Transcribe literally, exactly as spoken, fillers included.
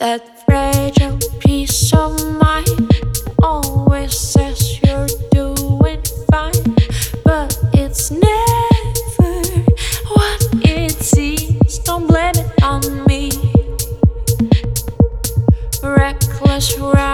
That fragile peace of mind always says you're doing fine, but it's never what it seems. Don't blame it on me. Reckless, right?